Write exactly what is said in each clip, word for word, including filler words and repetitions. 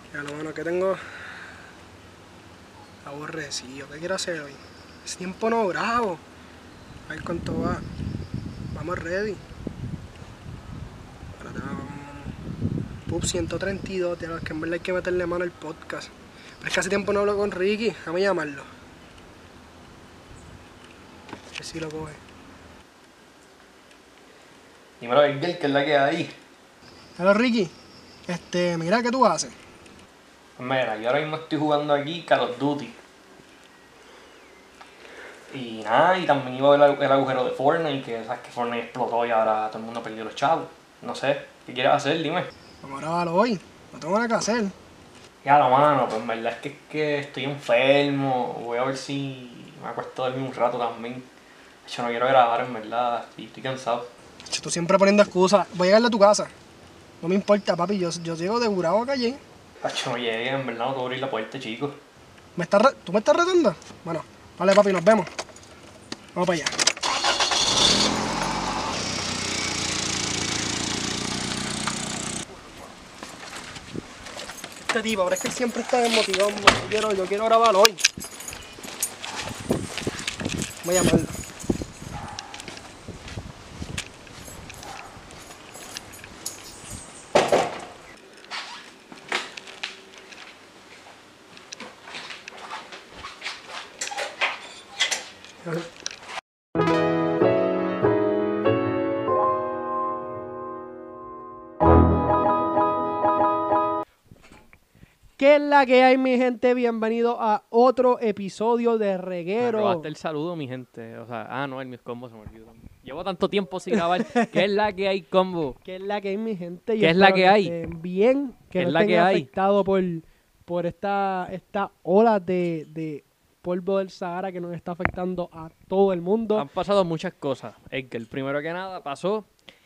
Ya lo bueno que tengo aborrecido. ¿Qué quiero hacer hoy? Es tiempo no bravo. A ver cuánto va. Vamos ready. Espérate, vamos, vamos. Pub ciento treinta y dos, de los que en verdad hay que meterle mano al podcast. Pero es que hace tiempo no hablo con Ricky. Déjame llamarlo. A ver si lo coge. Dímelo, Edgar, ¿qué es la que hay? Hola Ricky. Este, mira, ¿qué tú haces? Mira, yo ahora mismo estoy jugando aquí Call of Duty. Y nada, y también iba a ver el, el agujero de Fortnite, que sabes que Fortnite explotó y ahora todo el mundo perdió los chavos. No sé, ¿qué quieres hacer? Dime. Vamos a grabarlo hoy. No tengo nada que hacer. Ya, la mano, pues en verdad es que, es que estoy enfermo. Voy a ver si me acuesto a dormir un rato también. Yo no quiero grabar, en verdad, estoy, estoy cansado. Che, tú siempre poniendo excusas. Voy a llegar a tu casa. No me importa, papi. Yo, yo llego de Burao acá allí. Yo no llegué, en verdad no puedo abrir la puerta, chicos. ¿Me estás re- ¿Tú me estás retando? Bueno, vale, papi, nos vemos. Vamos para allá. Este tipo, ahora es que él siempre está desmotivado. Yo quiero, yo quiero grabar hoy. Voy a llamarlo. ¿Qué es la que hay, mi gente? Bienvenido a otro episodio de Me Reguero. robaste el saludo, mi gente. O sea, ah, no, el mis combo se me olvidó también. Llevo tanto tiempo sin grabar. ¿Qué es la que hay, combo? ¿Qué es la que hay, mi gente? Yo ¿Qué es la espero que hay? estén bien, que ¿Qué no es la estén que hay? afectados por, por esta, esta ola de, de polvo del Sahara que nos está afectando a todo el mundo. Han pasado muchas cosas. Edgar, primero que nada pasó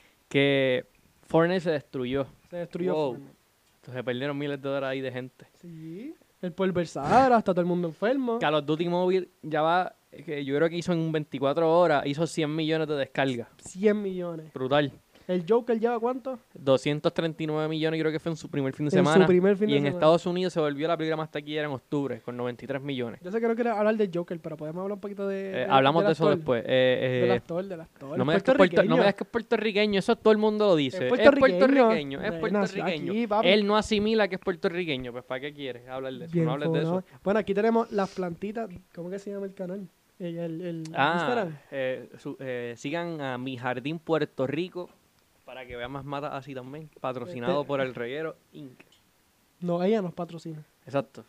que Fortnite se destruyó. Se destruyó Wow. Fortnite. Se perdieron miles de dólares ahí de gente. Sí, el polvo del Sahara, está todo el mundo enfermo. Call of Duty Mobile ya va, que yo creo que hizo en veinticuatro horas, hizo cien millones de descargas. cien millones. Brutal. ¿El Joker lleva cuánto? doscientos treinta y nueve millones creo que fue en su primer fin de En su semana. primer fin y de en semana. Estados Unidos se volvió la película más taquillera en octubre, con noventa y tres millones. Yo sé que no quiero hablar del Joker, pero podemos hablar un poquito de... Eh, de- hablamos del de eso actor. después. Eh, Del eh, actor, del actor. no, me digas que es puerto- no me digas que es puertorriqueño, eso todo el mundo lo dice. Es Es puertorriqueño. puertorriqueño, es Eh, puertorriqueño. nació aquí, papi. Él no asimila que es puertorriqueño, pues ¿para qué quieres hablar de eso? Bien, no hables de ¿cómo no? eso. Bueno, aquí tenemos las plantitas. ¿Cómo que se llama el canal? El, el, el Ah, Instagram. eh, su- eh, sigan a Mi Jardín Puerto Rico para que vean más matas así también. Patrocinado Este- por El Reguero Incorporated. No, ella nos patrocina. Exacto.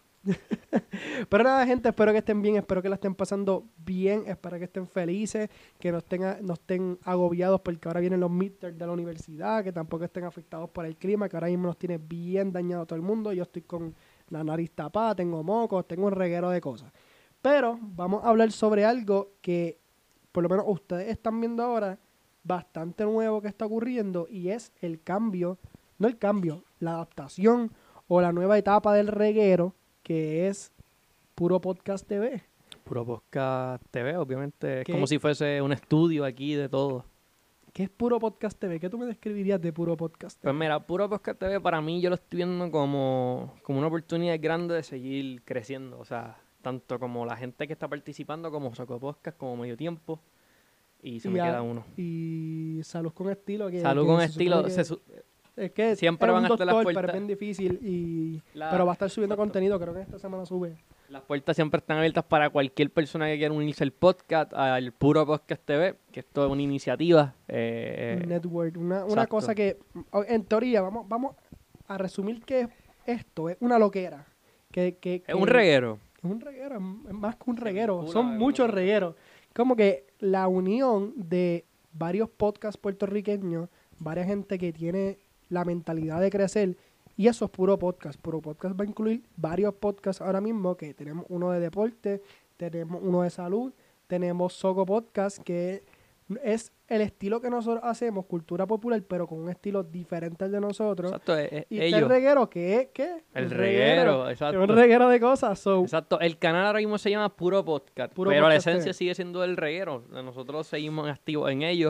Pero nada, gente, espero que estén bien, espero que la estén pasando bien, espero que estén felices, que no estén, a- no estén agobiados porque ahora vienen los midterms de la universidad, que tampoco estén afectados por el clima, que ahora mismo nos tiene bien dañado todo el mundo. Yo estoy con la nariz tapada, tengo mocos, tengo un reguero de cosas. Pero vamos a hablar sobre algo que por lo menos ustedes están viendo ahora, bastante nuevo que está ocurriendo, y es el cambio, no el cambio, la adaptación o la nueva etapa del reguero, que es Puro Podcast T V. Puro Podcast T V, obviamente. Es ¿Qué? como si fuese un estudio aquí de todo. ¿Qué es Puro Podcast T V? ¿Qué tú me describirías de Puro Podcast T V? Pues mira, Puro Podcast T V para mí yo lo estoy viendo como, como una oportunidad grande de seguir creciendo. O sea, tanto como la gente que está participando, como Soco Podcast, como Medio Tiempo. Y se Y me a- queda uno. Y Salud con Estilo. Que, Salud que con se estilo. supone que- se su- es que siempre es van un a estar las doctor, pero es puertas. bien difícil. Y, La- pero va a estar subiendo exacto. contenido. Creo que esta semana sube. Las puertas siempre están abiertas para cualquier persona que quiera unirse al podcast, al Puro Podcast T V, que esto es una iniciativa. eh, Un network. Una, una exacto. cosa que, en teoría, vamos, vamos a resumir que es esto. Es una loquera. Que, que, es que- un reguero. Es un reguero, es más que un reguero. Una- Son una- muchos regueros. Como que la unión de varios podcasts puertorriqueños, varias gente que tiene la mentalidad de crecer, y eso es Puro Podcast. Puro Podcast va a incluir varios podcasts ahora mismo, que tenemos uno de deporte, tenemos uno de salud, tenemos Soco Podcast, que es el estilo que nosotros hacemos, cultura popular, pero con un estilo diferente al de nosotros. Exacto, es- es Y está el ellos. reguero, que es, ¿qué? El reguero, exacto. Es un reguero de cosas. So, Exacto, el canal ahora mismo se llama Puro Podcast, Puro pero la Podcast esencia T V. sigue siendo el reguero. Nosotros seguimos activos en ellos.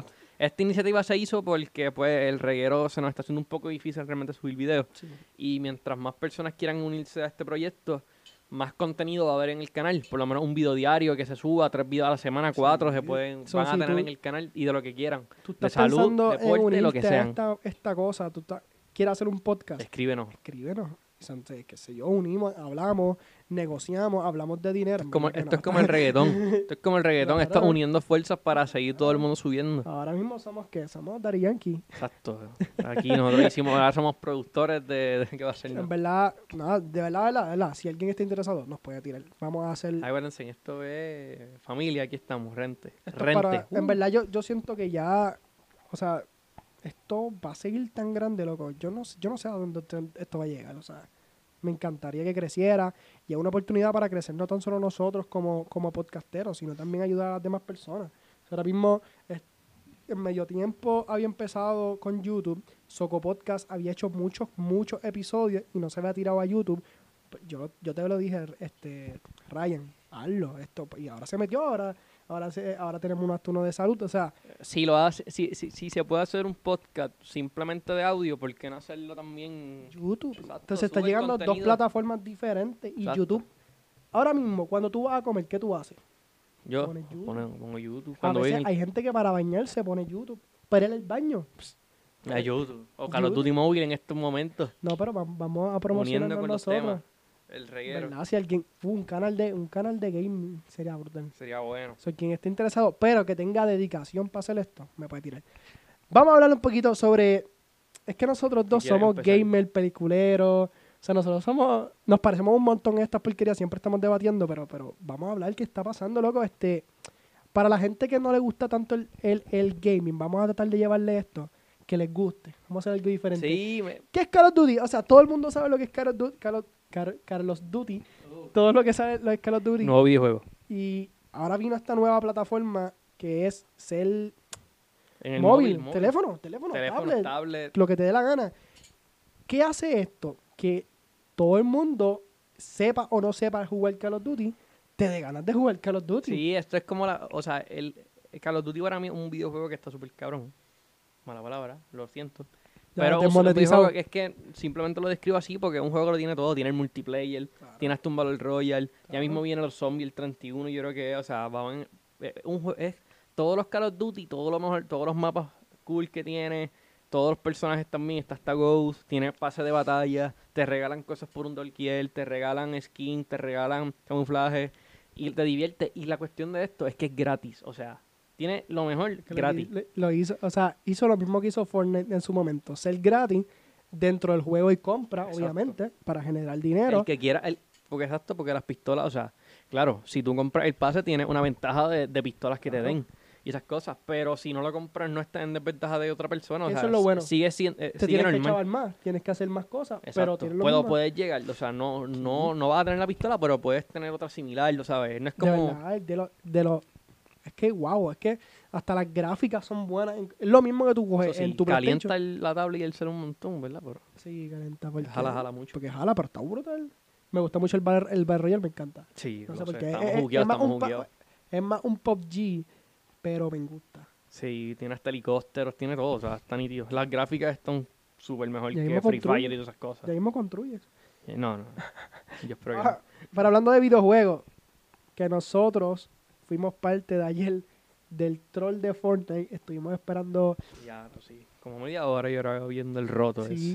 esta iniciativa se hizo porque pues el reguero se nos está haciendo un poco difícil realmente subir videos. Sí. Y mientras más personas quieran unirse a este proyecto, más contenido va a haber en el canal. Por lo menos un video diario que se suba, tres videos a la semana, cuatro Sí. se pueden, So, van a si tener tú- en el canal y de lo que quieran. Tú De estás salud, pensando en deporte, unirte lo que a sean. esta, esta cosa, tú estás- quieres hacer un podcast, Escríbenos. escríbenos. Entonces, qué sé yo, unimos, hablamos, negociamos, hablamos de dinero. Esto es como, En verdad que esto no. es como el reggaetón. Esto es como el reggaetón. Esto es Claro. uniendo fuerzas para seguir todo el mundo subiendo. Ahora mismo somos, ¿qué? Somos Daddy Yankee. Exacto. Aquí nosotros hicimos, ahora somos productores de, de qué va a ser. En ¿no? verdad, nada, de verdad, de verdad, de verdad, si alguien está interesado, nos puede tirar. Vamos a hacer... Acuérdense, esto es familia, aquí estamos, rente. Esto es Rente. para- en Uh. verdad, yo, yo siento que ya, o sea, esto va a seguir tan grande, loco. Yo no, sé- yo no sé a dónde esto- esto va a llegar, o sea, me encantaría que creciera y es una oportunidad para crecer no tan solo nosotros como, como podcasteros, sino también ayudar a las demás personas. O sea, ahora mismo, es- en medio tiempo había empezado con YouTube, Soco Podcast había hecho muchos, muchos episodios y no se había tirado a YouTube. Yo, yo te lo dije, este, Ryan, hazlo, esto, y ahora se metió, ahora, ahora, se, ahora tenemos un acto de salud, o sea, Si lo hace, si, si, si se puede hacer un podcast simplemente de audio, ¿por qué no hacerlo también? YouTube. Exacto, Entonces está sube el llegando a dos contenido. plataformas diferentes y Exacto. YouTube. Ahora mismo, cuando tú vas a comer, ¿qué tú haces? Yo Pones YouTube. pongo, pongo YouTube. A Cuando veces ven hay gente que para bañarse pone YouTube, para ir al baño. Pss, a YouTube. O Call of YouTube. Duty Mobile en estos momentos. no, pero va- vamos a Uniendo promocionarnos con los nosotros. temas. El reguero. ¿Verdad? Si alguien, uh, un canal de un canal de gaming sería brutal. Sería bueno. So, quien esté interesado, pero que tenga dedicación para hacer esto, me puede tirar. Vamos a hablar un poquito sobre... Es que nosotros dos quieres somos empezar? gamer, peliculeros. O sea, nosotros somos... Nos parecemos un montón en estas porquerías. Siempre estamos debatiendo, pero, pero vamos a hablar qué está pasando, loco. Este, para la gente que no le gusta tanto el, el, el gaming, vamos a tratar de llevarle esto que les guste. Vamos a hacer algo diferente. Sí, me, ¿Qué es Call of Duty? O sea, todo el mundo sabe lo que es Call of Duty. Call of, Call- Call of Duty. Todo lo que sabe lo que es Call of Duty. nuevo videojuego. Y ahora vino esta nueva plataforma que es ser En el móvil, móvil, teléfono, teléfono, teléfono, tablet, tablet. lo que te dé la gana. ¿Qué hace esto? Que todo el mundo, sepa o no sepa jugar Call of Duty, te dé ganas de jugar Call of Duty. Sí, esto es como la... O sea, el, el Call of Duty para mí es un videojuego que está súper cabrón. Mala palabra, lo siento. Ya Pero te es un monetizado. videojuego que es que simplemente lo describo así porque es un juego que lo tiene todo. Tiene el multiplayer, Claro. tiene hasta un Battle Royale. Ya Claro. mismo viene los zombies, el treinta y uno, yo creo que, o sea, van... eh, un jue- es todos los Call of Duty, todo lo mejor, todos los mapas cool que tiene, todos los personajes también, está hasta Ghost, tiene pase de batalla, te regalan cosas por un dolkiel, te regalan skin, te regalan camuflaje y te divierte. Y la cuestión de esto es que es gratis, o sea, tiene lo mejor Que lo- gratis. le- Lo hizo, o sea, hizo lo mismo que hizo Fortnite en su momento. Ser gratis dentro del juego y compra, Exacto. obviamente, para generar dinero. El que quiera, el, porque exacto, porque las pistolas, o sea, claro, si tú compras el pase tienes una ventaja de, de pistolas que Claro. te den y esas cosas, pero si no lo compras no estás en desventaja de otra persona, o Eso sea, es lo bueno. sigue siendo, eh, te sigue tienes que normal. chaval más, tienes que hacer más cosas, pero Exacto. tienes lo Puedo, mismo. puedes llegar, o sea, no, no, no vas a tener la pistola, pero puedes tener otra similar, ¿lo sabes? No es De como... verdad, de lo, de lo, es que wow, es que hasta las gráficas son buenas. en- Es lo mismo que tú coges eso sí, en tu calienta PlayStation. el- la tablet y el celular un montón, ¿verdad? Pero Sí, calienta. Porque, jala, jala mucho. Porque jala, pero está brutal. Me gusta mucho el Battle, el Battle Royale, me encanta. Sí, No no sé por sé, qué. estamos Es- es- jugueados, es más estamos un pa- jugueados. Es más un P U B G, pero me gusta. Sí, tiene hasta helicópteros, tiene todo, o sea, está nítido. Las gráficas están súper mejor Y ahí que me Free construye. Fire y todas esas cosas. Ya mismo construyes. Eh, No, no. Yo espero que Ah, pero hablando de videojuegos, que nosotros fuimos parte de ayer del troll de Fortnite, estuvimos esperando. no. Ya, pues sí. Como media hora yo ahora viendo el roto Sí. ese.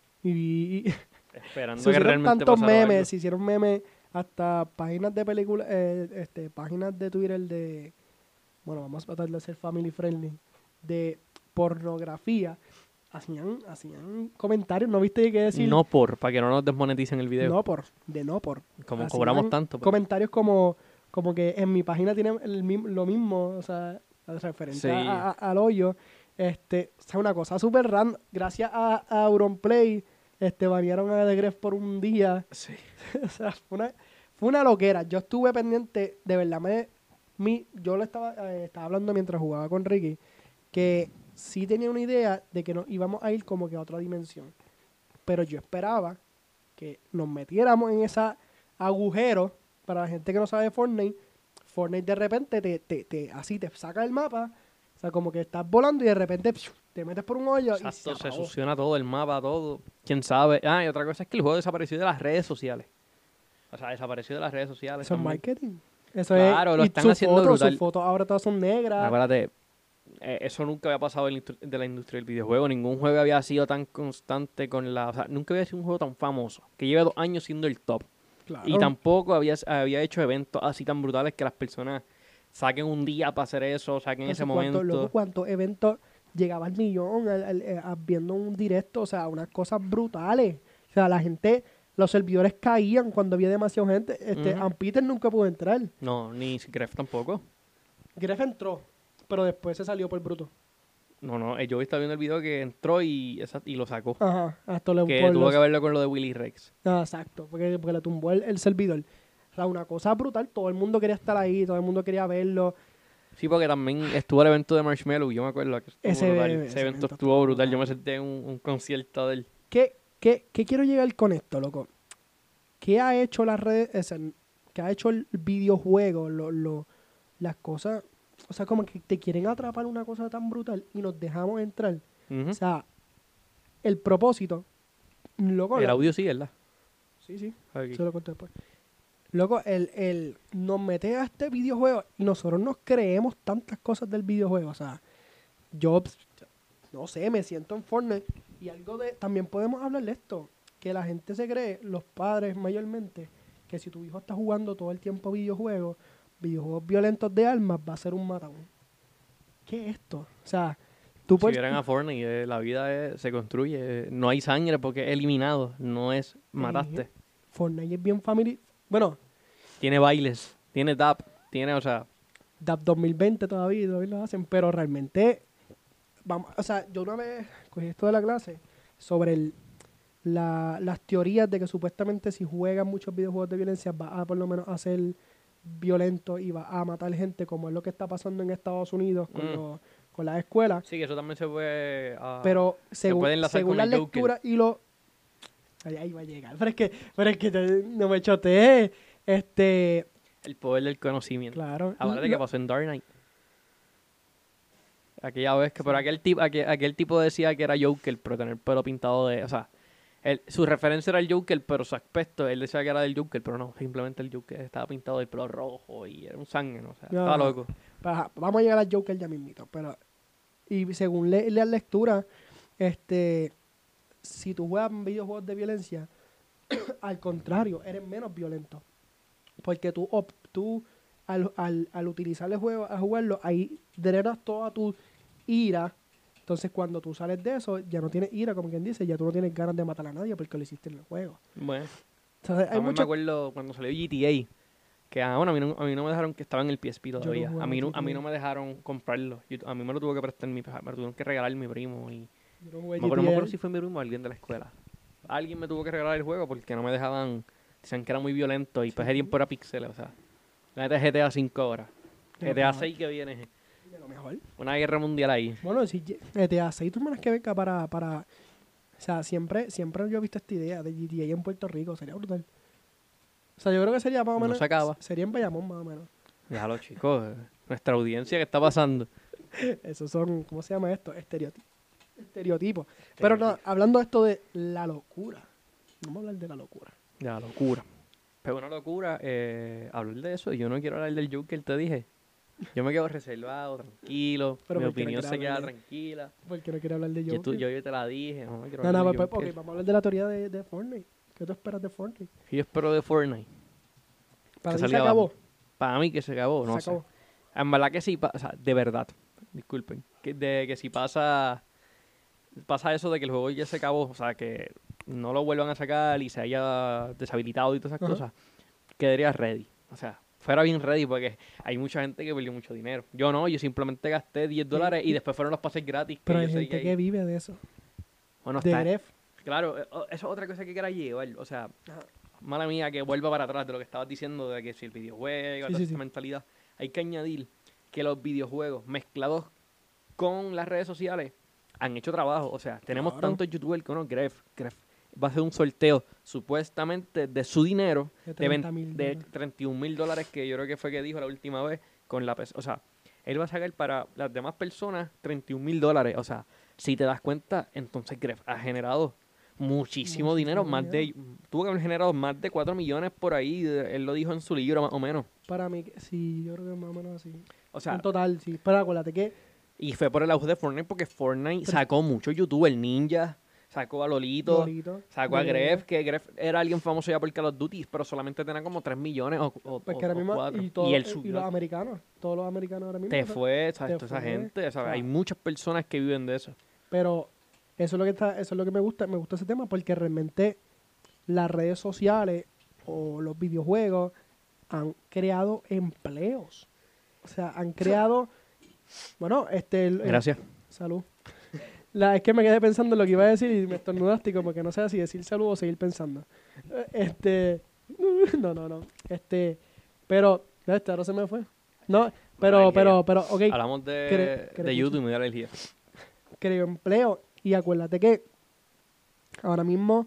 Y, y Esperando se que hicieron realmente tantos pasara memes, algo. se hicieron memes hasta páginas de películas, eh, este, páginas de Twitter de, bueno, vamos a tratar de ser family friendly, de pornografía, hacían, hacían comentarios, ¿no viste qué decir? No por, para que no nos desmoneticen el video. No por, de no por. Como Hacían cobramos tanto. pues. Comentarios como, como que en mi página tienen el, mim- lo mismo, o sea, referente Sí. a- a- al hoyo. Este, o sea, una cosa súper random. Gracias a, a Auronplay, este, banearon a The Gref por un día. Sí. O sea, fue una, fue una loquera. Yo estuve pendiente, de verdad, me, mi, yo le estaba, eh, estaba hablando mientras jugaba con Ricky, que sí tenía una idea de que nos íbamos a ir como que a otra dimensión. Pero yo esperaba que nos metiéramos en ese agujero, para la gente que no sabe de Fortnite, Fortnite de repente te, te, te, así te saca el mapa, sea, como que estás volando y de repente pfiu, te metes por un hoyo y se Exacto, se apagó. succiona todo, el mapa, todo. ¿Quién sabe? Ah, y otra cosa es que el juego desapareció de las redes sociales. O sea, desapareció de las redes sociales Eso es también. marketing. Eso Claro, es. lo Y están sus haciendo fotos, sus brutal. fotos ahora todas son negras. Acuérdate, eh, eso nunca había pasado en la industri- de la industria del videojuego. Ningún juego había sido tan constante con la... O sea, nunca había sido un juego tan famoso, que lleva dos años siendo el top. Claro. Y tampoco había, había hecho eventos así tan brutales que las personas saquen un día para hacer eso, saquen ese Entonces, ¿cuánto, momento. loco, cuántos eventos llegaba al millón al- al- eh, a- viendo un directo? O sea, unas cosas brutales. O sea, la gente, los servidores caían cuando había demasiada gente. Este, Ujú. Ann Peter nunca pudo entrar. No, ni Gref tampoco. Gref entró, pero después se salió por bruto. No, no, eh, yo estaba viendo el video que entró y, esa- y lo sacó. Ajá, hasta le Que por tuvo los- que verlo con lo de Willy Rex. Ah, exacto, porque, porque le tumbó el, el servidor. O sea, una cosa brutal. Todo el mundo quería estar ahí, todo el mundo quería verlo. Sí, porque también estuvo el evento de Marshmallow. Yo me acuerdo que estuvo Ese- brutal. ese Ese, evento evento estuvo estuvo brutal. Yo me brutal. senté en un, un concierto del... ¿Qué, qué, qué quiero llegar con esto, loco? ¿Qué ha hecho las redes, esa- qué ha hecho el videojuego, lo, lo, las cosas, o sea, como que te quieren atrapar una cosa tan brutal y nos dejamos entrar? Ujú. O sea, el propósito, loco, El la- audio sí, ¿verdad? sí, sí, Aquí. se lo conté después. Loco, el, el nos mete a este videojuego y nosotros nos creemos tantas cosas del videojuego, o sea, yo, ps, no sé, me siento en Fortnite y algo de, también podemos hablar de esto, que la gente se cree, los padres mayormente, que si tu hijo está jugando todo el tiempo videojuegos, videojuegos violentos de armas, va a ser un matón. ¿Qué es esto? O sea, tú Si puedes... vieran a Fortnite, eh, la vida es- se construye. eh, No hay sangre porque es eliminado. No es mataste. Fortnite es bien familiar. Bueno, Tiene bailes, tiene tap, tiene, o sea... D A P dos mil veinte todavía, todavía lo hacen, pero realmente, vamos, o sea, yo una vez cogí esto de la clase sobre el, la- las teorías de que supuestamente si juegas muchos videojuegos de violencia vas a por lo menos a ser violento y vas a matar gente, como es lo que está pasando en Estados Unidos con, Mm. los- con las escuelas. Sí, que eso también se puede... ah, Pero según, puede enlazar según con las el Joker. lecturas y lo... Ahí, ahí va a llegar. Pero es que, pero es que te- no me choteé. Este, el poder del conocimiento. claro. Ahora de lo- que pasó en Dark Knight. Aquella vez que, pero aquel tipo, aquel, aquel tipo decía que era Joker, pero tener el pelo pintado de, o sea, él- su referencia era el Joker, pero su aspecto, él decía que era del Joker, pero no, simplemente el Joker estaba pintado de pelo rojo y era un sangre, ¿no? O sea, estaba Ajá. loco. Ajá, vamos a llegar al Joker ya mismito, pero y según le, las lecturas, este, si tú juegas videojuegos de violencia, al contrario, eres menos violento, porque tú, op- tú al, al, al utilizar el juego, a jugarlo, ahí drenas toda tu ira, entonces cuando tú sales de eso, ya no tienes ira, como quien dice, ya tú no tienes ganas de matar a nadie porque lo hiciste en el juego. Bueno, Entonces, hay también me mucho... acuerdo cuando salió G T A, que ah, bueno, a mí, no, a mí no me dejaron que estaba en el P S P no todavía. jugaba a, mí no, a mí G T A. no me dejaron comprarlo. Yo- a mí me lo tuvo que prestar mi, me lo tuvieron que regalar mi primo y Yo no jugué me acuerdo, no me G T A. acuerdo si fue mi primo o alguien de la escuela. Alguien me tuvo que regalar el juego porque no me dejaban. Decían que era muy violento y pues ese tiempo era píxeles, o sea. La neta es G T A cinco horas. De lo G T A mejor. seis que viene. De lo mejor. Una guerra mundial ahí. Bueno, si G T A seis, tú menos que venga para, para... O sea, siempre, siempre yo he visto esta idea de G T A en Puerto Rico. Sería brutal. O sea, yo creo que sería más o No menos... se acaba. Sería en Bayamón, más o menos. Déjalo, chicos. eh, Nuestra audiencia, ¿qué está pasando? Esos son... ¿Cómo se llama esto? Estereotipos. Estereotipos. Pero no, hablando de esto de la locura. Vamos a hablar de la locura. Ya, locura. Pero una locura, eh, hablar de eso. Yo no quiero hablar del Joker, te dije. Yo me quedo reservado, tranquilo. Pero mi ¿por qué no opinión quieres se queda hablar de- tranquila. Porque no quiero hablar de Yo, Joker. tú- yo, yo te la dije. No, quiero no, hablar no, de pues, pues, Joker. ok, vamos a hablar de la teoría de, de Fortnite. ¿Qué tú esperas de Fortnite? ¿Qué yo espero de Fortnite? Para Que ti se salga acabó. Para mí que se acabó, no se sé. acabó. En verdad que sí, pa- o sea, de verdad, disculpen, que, de que si pasa pasa eso de que el juego ya se acabó, o sea, que no lo vuelvan a sacar y se haya deshabilitado y todas esas Ajá. cosas, quedaría ready. O sea, fuera bien ready porque hay mucha gente que perdió mucho dinero. Yo no, yo simplemente gasté diez dólares y después fueron los pases gratis. que Pero yo hay sé gente hay- que vive de eso. bueno, De está, Gref. claro, eh, oh, eso es otra cosa que quiera llevar. O sea, Ajá. mala mía que vuelva para atrás de lo que estabas diciendo de que si el videojuego, Sí, toda sí, esa sí. mentalidad, hay que añadir que los videojuegos mezclados con las redes sociales han hecho trabajo. O sea, tenemos Claro. tantos youtubers que uno, Gref, Gref va a hacer un sorteo supuestamente de su dinero De de, vein- treinta mil de dólares. treinta y un mil dólares que yo creo que fue que dijo la última vez con la P S. O sea, él va a sacar para las demás personas treinta y un mil dólares. O sea, si te das cuenta, entonces Gref ha generado muchísimo, Muchísimo dinero, más dinero. de, tuvo que haber generado más de cuatro millones por ahí, de- él lo dijo en su libro más o menos. Para mí, que- sí, yo creo que más o menos así. O sea, En total, sí. Pero acuérdate que y fue por el auge de Fortnite porque Fortnite Pero- sacó muchos youtubers, Ninja, sacó a Lolito, Lolito, sacó a de Gref, Gref, que Gref era alguien famoso ya por Call of Duty, pero solamente tenía como tres millones o, o, pues o- que ahora o mismo, cuatro. y, Y todos él los- y subió. los americanos, todos los americanos ahora mismo. Te o sea, fue, ¿sabes? te Toda esa fue, gente, ¿sabes? o sea, Hay muchas personas que viven de eso. pero eso es lo que está, eso es lo que me gusta, me gusta ese tema porque realmente las redes sociales o los videojuegos han creado empleos. O sea, han creado, bueno, este, el- el- Gracias. salud. La, es que me quedé pensando en lo que iba a decir y me estornudaste y como que no sé si decir salud o seguir pensando. Eh, Este, no, no, no. Este, pero, este, ahora se me fue. No, pero, Alergia. pero, pero, ok, Hablamos de, Cre- cre- de YouTube y me da alergia. creo empleo y acuérdate que ahora mismo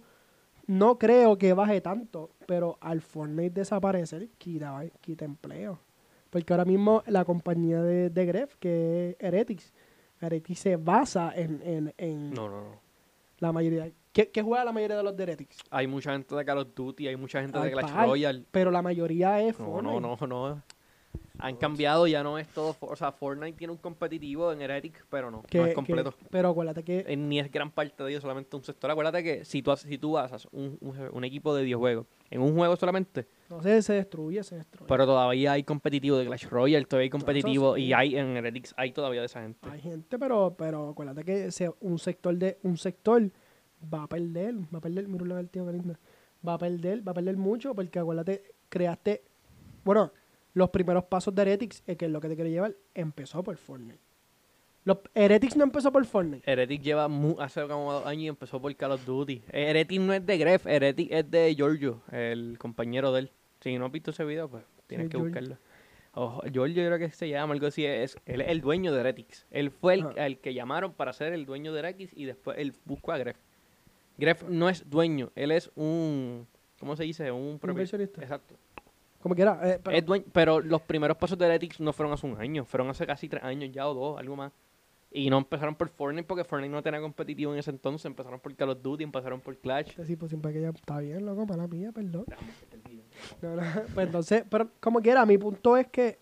no creo que baje tanto, pero al Fortnite desaparecer quita, quita empleo. Porque ahora mismo la compañía de, de Gref, que es Heretics, Heretics se basa en, en, en No, no, no. la mayoría. ¿Qué, qué juega la mayoría de los de Heretics? Hay mucha gente de Call of Duty, hay mucha gente de Al Clash par, Royale. pero la mayoría es No, Fortnite. no, no, no. Han cambiado, ya no es todo. for- O sea, Fortnite tiene un competitivo en Heretics, pero no, Que- no es que- completo. pero acuérdate que Eh, Ni es gran parte de ellos, solamente un sector. Acuérdate que si tú, haces- si tú basas un, un, un equipo de videojuegos en un juego solamente, no sé, se destruye, se destruye. pero todavía hay competitivo de Clash Royale, todavía hay competitivo sí. y hay en Heretics, hay todavía de esa gente. Hay gente, pero, pero acuérdate que se- un sector de un sector va a perder, va a perder, mira el tío que lindo. Va a perder, va a perder mucho porque acuérdate, creaste, bueno, los primeros pasos de Heretics, eh, que es lo que te quiero llevar, empezó por Fortnite. Los, Heretics no empezó por Fortnite. Heretics lleva mu- hace como dos años y empezó por Call of Duty. Eh, Heretics no es de Gref, Heretics es de Giorgio, el compañero de él. Si no has visto ese video, pues tienes Sí, que Giorgio. buscarlo. Oh, Giorgio creo que se llama, algo así. Es, él es el dueño de Heretics. Él fue el, Ah. el que llamaron para ser el dueño de Heretics y después él buscó a Gref. Gref no es dueño, él es un... ¿Cómo se dice? Un propi- Inversionista. Exacto. Como quiera, eh, pero, Es dueño, pero los primeros pasos de Heretics no fueron hace un año, fueron hace casi tres años ya o dos, algo más. Y no empezaron por Fortnite porque Fortnite no tenía competitivo en ese entonces, empezaron por Call of Duty, empezaron por Clash. sí, pues siempre que ya está bien, loco, para la mía, perdón. No, no, pues entonces, pero como quiera, mi punto es que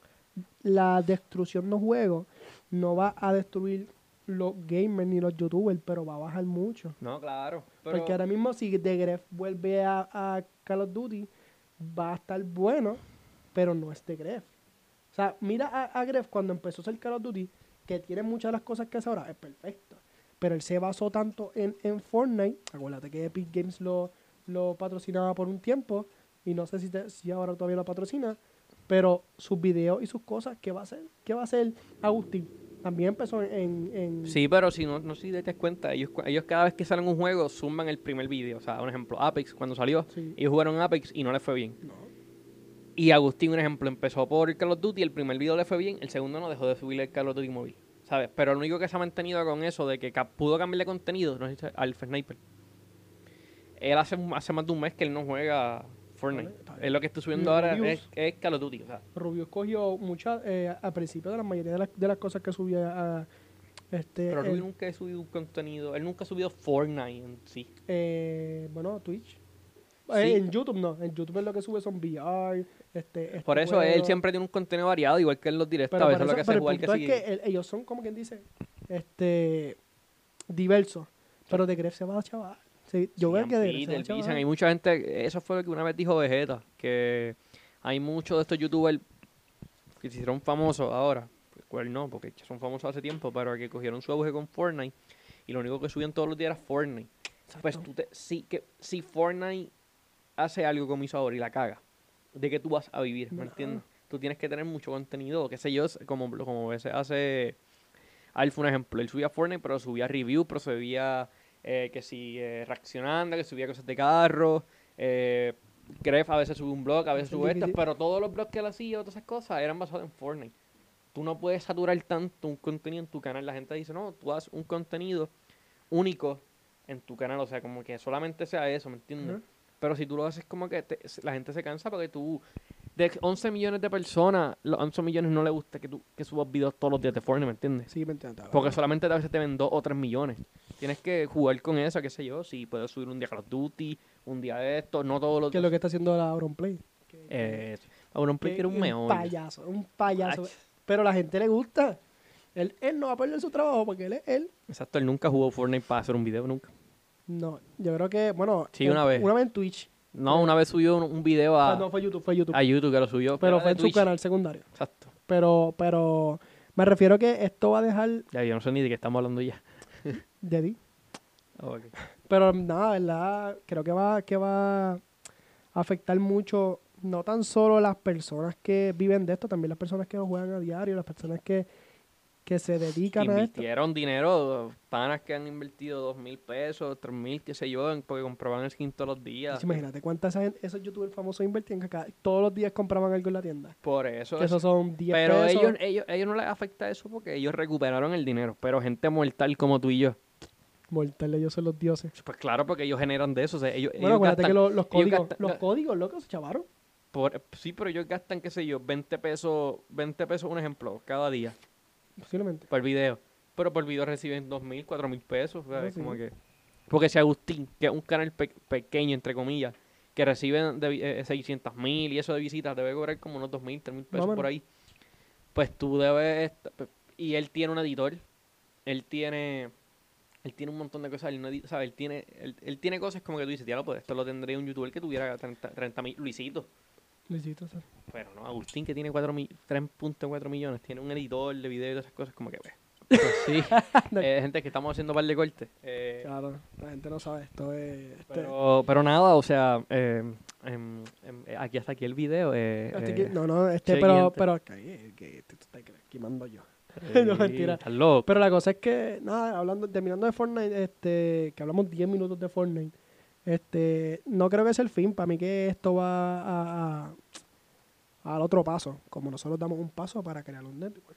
la destrucción de los juegos no va a destruir los gamers ni los youtubers, pero va a bajar mucho. No, claro. Pero Porque ahora mismo si The Gref vuelve a, a Call of Duty, va a estar bueno, pero no es The Gref. O sea, mira a, a Gref cuando empezó a hacer Call of Duty, que tiene muchas de las cosas que hace ahora, es perfecto. Pero él se basó tanto en, en Fortnite, acuérdate que Epic Games lo, lo patrocinaba por un tiempo, y no sé si, te- si ahora todavía lo patrocina, pero sus videos y sus cosas, ¿qué va a hacer? ¿Qué va a hacer Agustín? También empezó en... en sí, pero si no, no sé si te das cuenta, ellos, cu- ellos cada vez que salen un juego suman el primer video. O sea, un ejemplo, Apex, cuando salió, Sí. ellos jugaron Apex y no les fue bien. No. Y Agustín, un ejemplo, empezó por Call of Duty, el primer video le fue bien, el segundo no dejó de subir el Call of Duty móvil, ¿sabes? Pero lo único que se ha mantenido con eso de que ca- pudo cambiarle contenido, no sé si al Sniper. Él hace, hace más de un mes que él no juega Fortnite. Vale, está bien. Es lo que estoy subiendo Y ahora reviews. es, es Call of Duty, o sea. Rubio escogió muchas, eh, al principio de la mayoría de las, de las cosas que subía a... Este, Pero él, Rubio nunca ha subido un contenido, él nunca ha subido Fortnite en sí. eh, bueno, Twitch. Sí. Eh, en YouTube no, en YouTube es lo que sube son V R, este, este Por eso juego. él siempre tiene un contenido variado, igual que en los directos. Pero A por veces lo eso- que hace pero es el jugar que punto es sí. que el- ellos son, como quien dice, este, diversos. Pero de Gref se va a chaval. Sí, yo Sí, veo que de Peter, Gref se va a dicen, chaval. hay mucha gente, eso fue lo que una vez dijo Vegeta, que hay muchos de estos youtubers que se hicieron famosos ahora, pues cuál no, porque son famosos hace tiempo, pero que cogieron su auge con Fortnite y lo único que subían todos los días era Fortnite. Pues Exacto. tú te, si, que, si Fortnite hace algo como hizo ahora y la caga, ¿de qué tú vas a vivir? ¿Me Nada. entiendes? Tú tienes que tener mucho contenido, qué sé yo, como, como a veces hace... Alf, un ejemplo, él subía Fortnite, pero subía review, pero subía eh, que si eh, reaccionando, que subía cosas de carro, eh, Gref a veces sube un blog, a veces Eso es sube estas, difícil. pero todos los blogs que él hacía, todas esas cosas, eran basados en Fortnite. Tú no puedes saturar tanto un contenido en tu canal. La gente dice, no, tú haces un contenido único en tu canal, o sea, como que solamente sea eso, ¿me entiendes? Ajá. Pero si tú lo haces como que te- la gente se cansa porque tú De once millones de personas, los once millones no les gusta que tú que subas videos todos los días de Fortnite, ¿me entiendes? Sí, me entiendo. Porque solamente a veces te ven dos o tres millones. Tienes que jugar con eso, qué sé yo. Si puedes subir un día Call of Duty, un día de esto, no todos los ¿Qué es lo que está haciendo la Auronplay? Que- Eh, Auronplay quiere un meón. payaso, un payaso. Ach. Pero a la gente le gusta. Él, él no va a perder su trabajo porque él es él. Exacto, él nunca jugó Fortnite para hacer un video, nunca. No, yo creo que, bueno, Sí, en- una vez. Una vez en Twitch. No, una vez subió un, un video Ah, a, no, fue YouTube, fue YouTube. a YouTube que lo subió. pero era fue de en su Twitch. canal secundario. Exacto. Pero, pero me refiero que esto va a dejar Ya, yo no sé ni de qué estamos hablando ya. de ti. Oh, ok. Pero nada, verdad, creo que va, que va a afectar mucho, no tan solo las personas que viven de esto, también las personas que lo juegan a diario, las personas que, que se dedican a esto. Invirtieron dinero, panas que han invertido dos mil pesos, tres mil, qué sé yo, en- porque compraban skin todos los días. Entonces, imagínate cuántas esa- esos youtubers famosos invertían que cada- todos los días compraban algo en la tienda. Por eso. Que es- esos son diez pero pesos. ellos, ellos, ellos no les afecta eso porque ellos recuperaron el dinero. Pero gente mortal como tú y yo, Mortal, ellos son los dioses. pues claro, porque ellos generan de eso. O sea, ellos, Bueno, ellos acuérdate gastan- que lo- los ellos códigos, gastan- los ga- códigos, locos, se chavaron. por- sí, pero ellos gastan, qué sé yo, veinte pesos, veinte pesos, un ejemplo, cada día. Posiblemente. Por video. Pero por video reciben dos mil, cuatro mil pesos. ¿sabes? Ah, sí. Como que... Porque si Agustín, que es un canal pe- pequeño, entre comillas, que recibe de, vi- eh, seiscientos mil y eso de visitas, debe cobrar como unos dos mil, tres mil pesos Más o por menos. ahí. Pues tú debes... est- pe- Y él tiene un editor. Él tiene... Él tiene un montón de cosas. Él, no edi- ¿sabes? Él, tiene, él, él tiene cosas como que tú dices, diablo, pues esto lo tendría un youtuber que tuviera treinta mil. Luisito. Luisito, sí. Pero no, Agustín que tiene tres punto cuatro millones, tiene un editor de video y todas esas cosas, como que ve. Pues sí, eh, gente que estamos haciendo un par de cortes. eh, Claro, la gente no sabe esto. Es, este- pero, pero nada, o sea, eh, em, em, eh, aquí hasta aquí el video. Eh, este eh, que- no, no, este, pero, siguiente. pero, que, que te estás quemando yo. eh, no, mentira. estás loco. Pero la cosa es que, nada, hablando, terminando de Fortnite, este, que hablamos diez minutos de Fortnite, este, no creo que es el fin. Para mí que esto va a, a- al otro paso, como nosotros damos un paso para crear un network.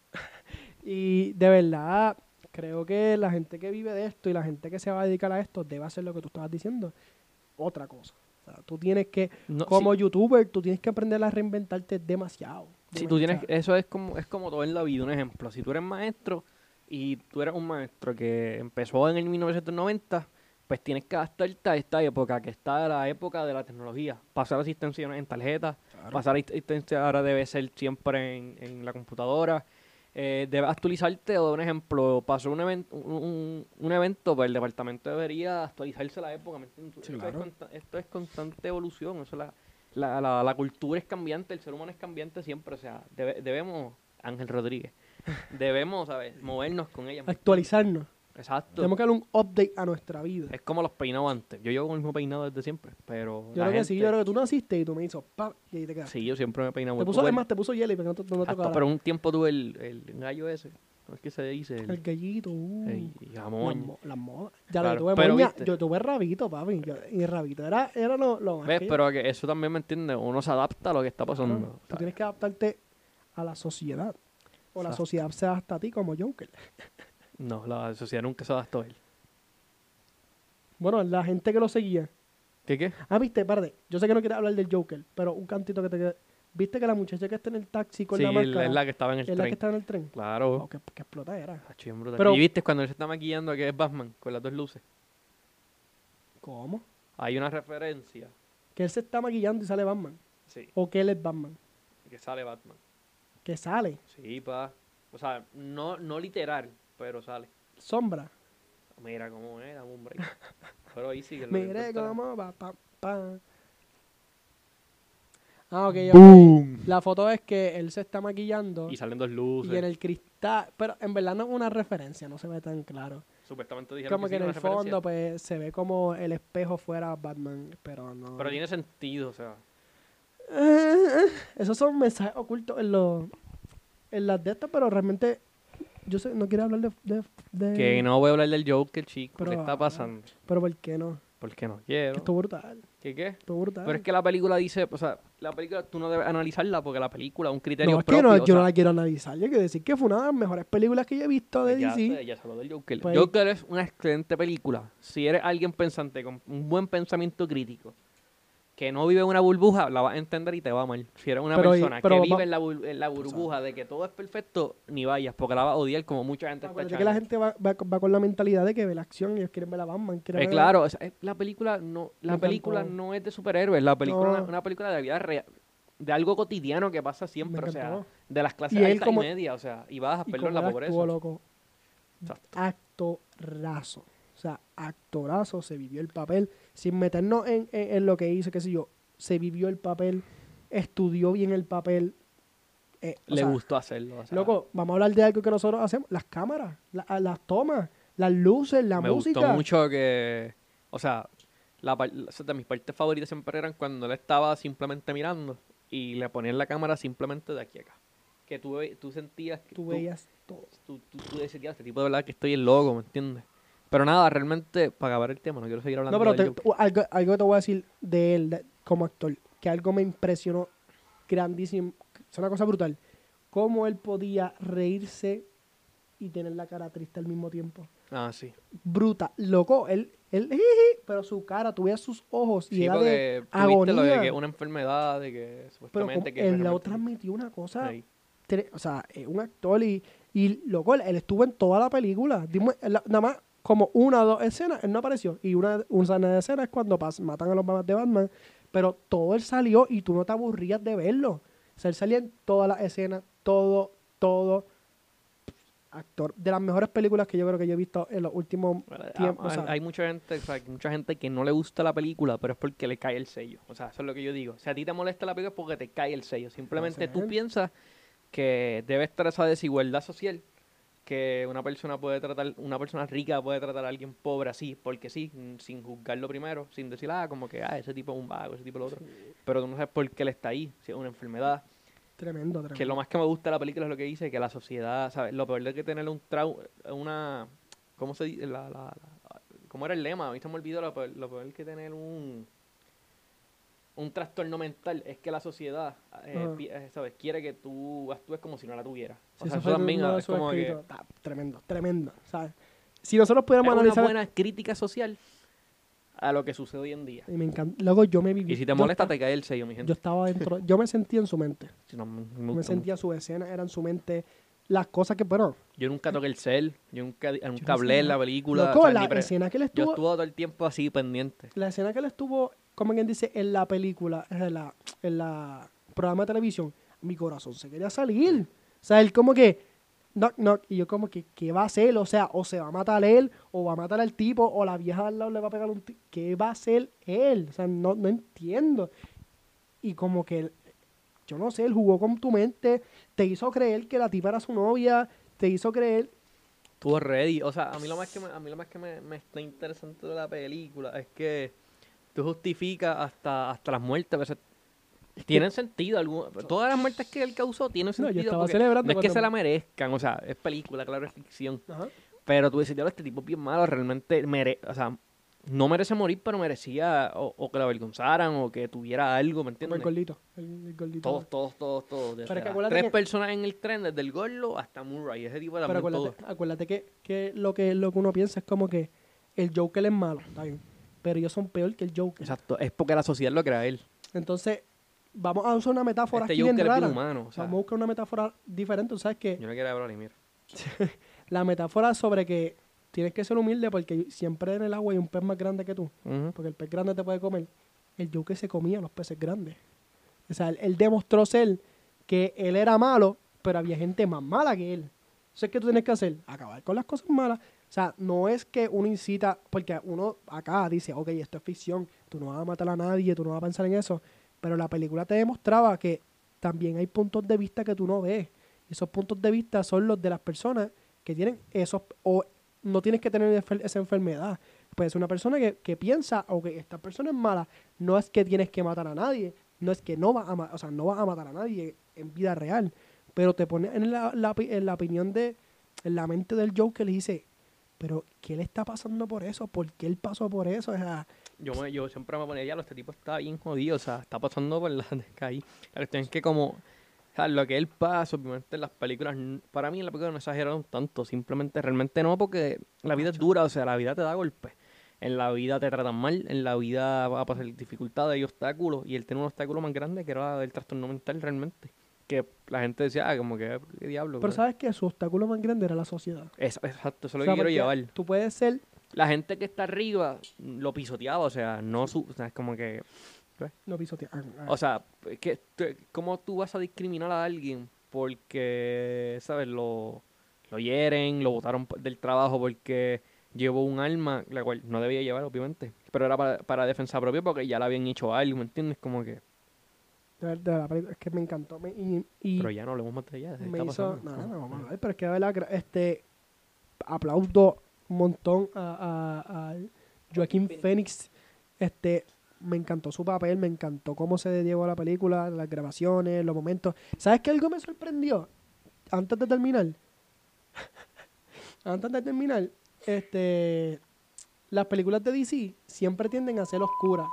Y de verdad, creo que la gente que vive de esto y la gente que se va a dedicar a esto debe hacer lo que tú estabas diciendo, otra cosa. O sea, tú tienes que, No, como si, youtuber, tú tienes que aprender a reinventarte demasiado. si tú tienes, demasiado. eso es como, es como todo en la vida, un ejemplo. Si tú eres maestro y tú eres un maestro que empezó en el mil novecientos noventa, pues tienes que adaptarte a esta época, que está la época de la tecnología. Pasar asistencia en tarjetas, Claro. pasar asistencia ahora debe ser siempre en, en la computadora. Eh, debes actualizarte, o un ejemplo, pasó un, evento un, un- un evento, pues el departamento debería actualizarse a la época. ¿me entiendes? Sí, Esto, claro. es consta- esto es constante evolución, eso es la, la, la, la cultura es cambiante, el ser humano es cambiante siempre, o sea, debe- debemos, Ángel Rodríguez, debemos, ¿sabes? Movernos con ella. Actualizarnos. Exacto. Tenemos que darle un update a nuestra vida. Es como los peinados antes. Yo llevo con el mismo peinado desde siempre, pero Yo la creo que sí, gente- yo creo que tú naciste y tú me hizo pa y ahí te quedaste. Sí, yo siempre me peinaba. Te puso, además, te puso jelly porque no te, no te Exacto, tocaba. pero un tiempo tuve el, el gallo ese. ¿Cómo es que se dice? El, El gallito, uh, el- y la, jamón. mo- la moda. Ya Claro, lo tuve pero moña, viste. yo tuve rabito, papi. Yo- y el rabito era, era lo, lo más ¿Ves? que yo- Pero que eso también me entiende. Uno se adapta a lo que está pasando. Claro, tú ¿sabes? tienes que adaptarte a la sociedad. O la Exacto. sociedad se adapta a ti como Joker. No, la sociedad nunca se adaptó a él. Bueno, la gente que lo seguía. ¿Qué qué? Ah, viste, espérate. Yo sé que no quieres hablar del Joker, pero un cantito que te queda. ¿Viste que la muchacha que está en el taxi con Sí, la es máscara la que estaba en el es la que tren. está en el tren? Claro. Oh, qué, qué explota era. Ah, bien brutal. Pero- ¿Y viste cuando él se está maquillando que es Batman con las dos luces? ¿Cómo? Hay una referencia. Que él se está maquillando y sale Batman. Sí, O que él es Batman. que sale Batman. Que sale. Sí, pa. O sea, no, no literal, pero sale. Sombra. Mira cómo es, dame un break. Pero ahí sí que es lo que Mire importa. cómo va, pa, pa. Ah, ok. ok. ¡Boom! La foto es que él se está maquillando Y salen dos luces. y en el cristal, pero en verdad no es una referencia, no se ve tan claro. Supuestamente dijeron Como que, que sí, en una el referencia. fondo pues se ve como el espejo fuera Batman, pero no. Pero tiene sentido, o sea. Eh, esos son mensajes ocultos en los en las de estas, pero realmente yo sé, no quiero hablar de, de, de- Que no voy a hablar del Joker, chico. Pero, ¿Qué está ah, pasando? pero ¿por qué no? Porque no Que quiero. estuvo brutal, ¿Qué qué? estuvo brutal. Pero es que la película dice, o sea, la película tú no debes analizarla porque la película es un criterio no, es que propio. no, o yo sea, no la quiero analizar, yo quiero decir que fue una de las mejores películas que yo he visto de ya, D C. sé, ya se habló del Joker. Pues- Joker es una excelente película. Si eres alguien pensante con un buen pensamiento crítico que no vive en una burbuja, la vas a entender y te va mal. Si eres una Pero, persona pero que va- vive en la, bur- en la burbuja de que todo es perfecto, ni vayas, porque la vas a odiar como mucha gente está Acuérdate echando. que la gente va, va, va con la mentalidad de que ve la acción y ellos quieren ver a Batman. Quieren Eh, ver- claro, o sea, eh, la película no, la Me película encantó. no es de superhéroes, la película No. es una película de la vida real, de algo cotidiano que pasa Me siempre, o sea, encantó. de las clases Y él altas como- y medias, o sea, y bajas, Y perdón, como la él pobreza. actuó, loco. Exacto. Actorazo. O sea, actorazo. Se vivió el papel. Sin meternos en, en, en lo que hizo, qué sé yo. Se vivió el papel. Estudió bien el papel. Eh, o Le sea, gustó hacerlo. O sea, loco, vamos a hablar de algo que nosotros hacemos. Las cámaras, la- las tomas, las luces, la me música. gustó mucho que, o sea, la, par- o sea, de mis partes favoritas siempre eran cuando él estaba simplemente mirando y le ponían la cámara simplemente de aquí a acá. Que tú, ve- tú sentías que Tú tú, veías todo. tú, tú, tú decías, "Diablo, este tipo de verdad que estoy el loco, ¿me entiendes?" Pero nada, realmente, para acabar el tema, no quiero seguir hablando No, pero del te- Joker. tú- algo, algo que te voy a decir de él de- como actor, que algo me impresionó grandísimo, es una cosa brutal, cómo él podía reírse y tener la cara triste al mismo tiempo. Ah, sí. Bruta, loco, él, él, jiji, pero su cara, tú veías sus ojos y Sí, era de porque tuviste lo de agonía. que una enfermedad, de que Pero como supuestamente que... él lo realmente- transmitió una cosa, Ahí. tre- o sea, es un actor y, y loco, él, él estuvo en toda la película. Dime, la- nada más como una o dos escenas, él no apareció. Y una, una escena es cuando pas- matan a los mamás de Batman. Pero todo él salió y tú no te aburrías de verlo. O sea, él salía en todas las escenas, todo, todo. Actor. De las mejores películas que yo creo que yo he visto en los últimos Bueno, tiempos. hay, o sea, hay mucha gente, o sea, mucha gente que no le gusta la película, pero es porque le cae el sello. O sea, eso es lo que yo digo. Si a ti te molesta la película es porque te cae el sello. Simplemente tú ser. piensas que debe estar esa desigualdad social, que una persona puede tratar, una persona rica puede tratar a alguien pobre así, porque sí, mm, sin juzgarlo primero, sin decir, ah, como que, ah, ese tipo es un vago, ese tipo es lo otro. Pero tú no sabes por qué él está ahí, si es una enfermedad. tremendo, tremendo. Que lo más que me gusta de la película es lo que dice, que la sociedad, ¿sabes? Lo peor de que tener un trau una, ¿cómo se dice? La, la, la- ¿cómo era el lema? A mí se me olvidó lo peor, lo peor que tener un, un trastorno mental es que la sociedad, eh, Ajá. pi- eh, ¿sabes? Quiere que tú actúes como si no la tuvieras. O Sí, sea, eso eso fue también uno de es sus como que escritos. Ah, tremendo, tremendo. ¿Sabes? Si nosotros pudiéramos es una analizar. buena crítica social a lo que sucede hoy en día. Y me encanta. Luego yo me viví. Y si te yo molesta, esta- te cae el sello, mi gente. Yo estaba dentro. Yo me sentía en su mente. Si no, me, me Me gusta sentía su escena, era en su mente. Las cosas que, bueno. mucho. Yo nunca toqué el cel, yo nunca, nunca no sé hablé en la nada. película. Loco, o sea, la ni pre- escena que él yo estuvo. estuve todo el tiempo así pendiente. La escena que él estuvo, como quien dice, en la película, en la, en la programa de televisión, mi corazón se quería salir. O sea, él como que, knock, knock, y yo como que, ¿qué va a hacer? O sea, o se va a matar él, o va a matar al tipo, o la vieja al lado le va a pegar un tiro. ¿Qué va a hacer él? O sea, no, no entiendo. Y como que, él, yo no sé, él jugó con tu mente, te hizo creer que la tipa era su novia, te hizo creer. Estuvo ready. O sea, a mí lo más que me, a mí lo más que me, me está interesante de la película es que tú justificas hasta, hasta las muertes. A veces tienen sentido. Algún, todas las muertes que él causó tienen No, yo sentido. estaba porque celebrando no es que cuando- se la merezcan. O sea, es película, claro, es ficción. Ajá. Pero tú dices, "Diablo, este tipo es bien malo. Realmente mere o sea, no merece morir, pero merecía o, o que lo avergonzaran o que tuviera algo, ¿me Como el entiendes?" gordito. El, el gordito. Todos, todos, todos, todos. Desde Pero es que las acuérdate tres que- personas en el tren, desde el gordo hasta Murray. Ese tipo Pero también todo. acuérdate, acuérdate que, que, lo que lo que uno piensa es como que el Joker es malo, está bien, pero ellos son peor que el Joker. Exacto. Es porque la sociedad lo crea él. Entonces, vamos a usar una metáfora Este aquí Joker bien es bien rara. humano. O sea, Vamos a buscar una metáfora diferente. Tú sabes que yo no quiero hablar ni mira. la metáfora sobre que tienes que ser humilde porque siempre en el agua hay un pez más grande que tú. Ujú. Porque el pez grande te puede comer. El Joker se comía a los peces grandes. O sea, él, él demostró ser que él era malo, pero había gente más mala que él. Entonces, ¿qué tú tienes que hacer? Acabar con las cosas malas. O sea, no es que uno incita, porque uno acá dice, ok, esto es ficción, tú no vas a matar a nadie, tú no vas a pensar en eso. Pero la película te demostraba que también hay puntos de vista que tú no ves. Y esos puntos de vista son los de las personas que tienen esos, o no tienes que tener enfer- esa enfermedad. Puede ser una persona que, que piensa, ok, esta persona es mala, no es que tienes que matar a nadie, no es que no vas a, ma- o sea, no vas a matar a nadie en vida real, pero te pone en la, la opi- en la opinión de, en la mente del Joker, le dice, pero ¿qué le está pasando por eso? ¿Por qué él pasó por eso? O sea, Yo, me, yo siempre me ponía, ya, este tipo está bien jodido, o sea, está pasando por la ahí. La cuestión es que como, o sea, lo que él pasa, obviamente en las películas, n- para mí en la película no exageraron tanto, simplemente, realmente no, porque la vida es dura, o sea, la vida te da golpes. en la vida te tratan mal, en la vida va a pasar dificultades y obstáculos, y él tiene un obstáculo más grande que era el trastorno mental realmente. Que la gente decía, ah, como que, ¿qué diablo? Pero ¿sabes? sabes que su obstáculo más grande era la sociedad. Eso, exacto, eso es lo O sea, que quiero porque llevar. tú puedes ser... La gente que está arriba lo pisoteaba, o sea, no su, o sea, es como que, No pisotear. Ah, ah. o sea, que, ¿cómo tú vas a discriminar a alguien porque, sabes, lo, lo hieren, lo botaron del trabajo porque llevó un arma, la cual no debía llevar, obviamente, pero era para, para defensa propia porque ya le habían hecho algo, ¿me entiendes? Como que, De verdad, la película- es que me encantó. me- y y pero ya no hablemos más de ella, ¿qué me está hizo... pasando? No, no, no, vamos a ver, pero es que de verdad, gra- este... Aplaudo un montón a, a, a Joaquín Phoenix. Este... Me encantó su papel, me encantó cómo se llevó a la película, las grabaciones, los momentos. ¿Sabes qué algo me sorprendió? Antes de terminar. Antes de terminar, este... Las películas de D C siempre tienden a ser oscuras.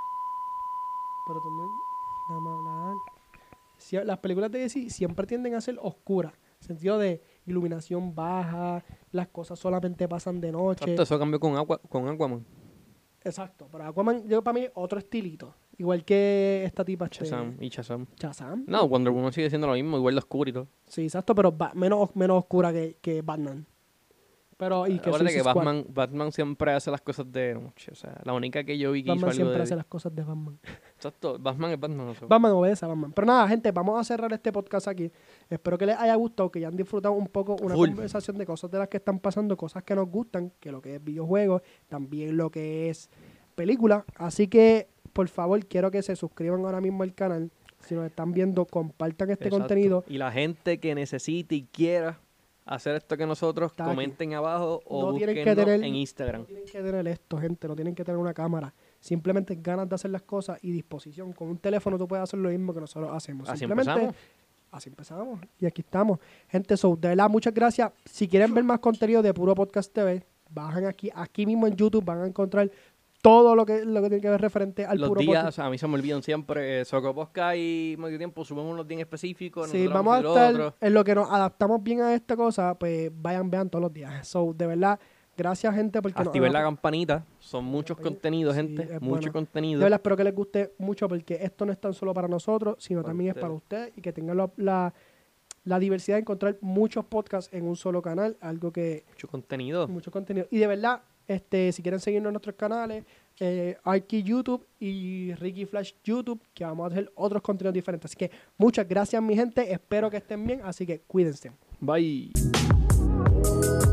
Pero tú me... Déjame hablar. Sie- Las películas de D C siempre tienden a ser oscuras. En el sentido de iluminación baja, las cosas solamente pasan de noche. Exacto, eso cambió con, Aqua, con Aquaman, Exacto. Pero Aquaman, yo para mí, otro estilito. Igual que esta tipa. este, Shazam y Shazam. Shazam. No, Wonder Woman sigue siendo lo mismo, igual de oscuro y todo. Sí, exacto, pero ba- menos, menos oscura que, que Batman. Pero, y que Acuérdate Suicide que Squad. Batman, Batman siempre hace las cosas de noche. O sea, la única que yo vi que hizo Batman algo siempre de... hace las cosas de Batman. Exacto, Batman es Batman. O sea. Batman obedece a Batman. Pero nada, gente, vamos a cerrar este podcast aquí. Espero que les haya gustado, que hayan disfrutado un poco una Full. conversación de cosas de las que están pasando, cosas que nos gustan, que lo que es videojuegos, también lo que es película. Así que, por favor, quiero que se suscriban ahora mismo al canal. Si nos están viendo, compartan este Exacto. contenido. Y la gente que necesite y quiera hacer esto que nosotros, Está aquí. comenten abajo o No tienen que búsquennos tener- en Instagram. No tienen que tener esto, gente, no tienen que tener una cámara. Simplemente ganas de hacer las cosas y disposición. Con un teléfono tú puedes hacer lo mismo que nosotros hacemos. Así Simplemente, empezamos. así empezamos. Y aquí estamos. Gente, so, de verdad, muchas gracias. Si quieren ver más contenido de Puro Podcast T V, bajan aquí, aquí mismo en YouTube, van a encontrar todo lo que, lo que tiene que ver referente al Los Puro días, Podcast. a mí se me olvidan siempre. Eh, Socoposca y medio tiempo subimos unos días específicos. Si nosotros vamos a subir estar otros. en lo que nos adaptamos bien a esta cosa, pues vayan, vean todos los días. So, de verdad, gracias, gente, porque nos Activen la adaptamos. campanita. Son muchos campanita. contenidos, Sí, gente. es Mucho bueno. contenido. De verdad, espero que les guste mucho porque esto no es tan solo para nosotros, sino Para también ustedes. es para ustedes y que tengan la, la, la diversidad de encontrar muchos podcasts en un solo canal, algo que Mucho contenido. mucho contenido. Y de verdad, este, si quieren seguirnos en nuestros canales, eh, Arky YouTube y Ricky Flash YouTube, que vamos a hacer otros contenidos diferentes. Así que muchas gracias, mi gente. Espero que estén bien, así que cuídense. Bye.